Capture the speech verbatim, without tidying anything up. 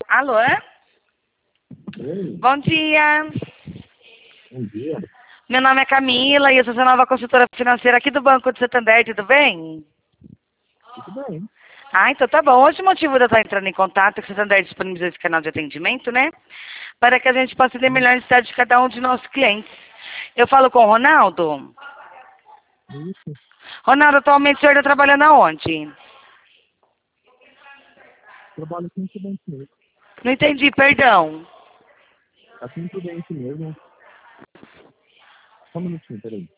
Alô? Oi, Bom dia. bom dia. Meu nome é Camila e eu sou sua nova consultora financeira aqui do Banco de Santander, tudo bem? Tudo bem? Ah, então tá bom. Hoje o motivo de eu estar entrando em contato é que o Santander disponibilizou esse canal de atendimento, né? Para que a gente possa ter melhor necessidade de cada um de nossos clientes. Eu falo com o Ronaldo. Isso. Ronaldo, atualmente o senhor está trabalhando aonde? Trabalho com cliente mesmo. Não entendi, perdão. Assim cliente mesmo. Só um minutinho, peraí.